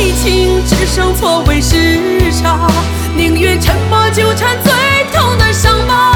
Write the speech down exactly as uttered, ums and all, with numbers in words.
情，只剩错位时差，宁愿沉默纠缠最痛的伤疤。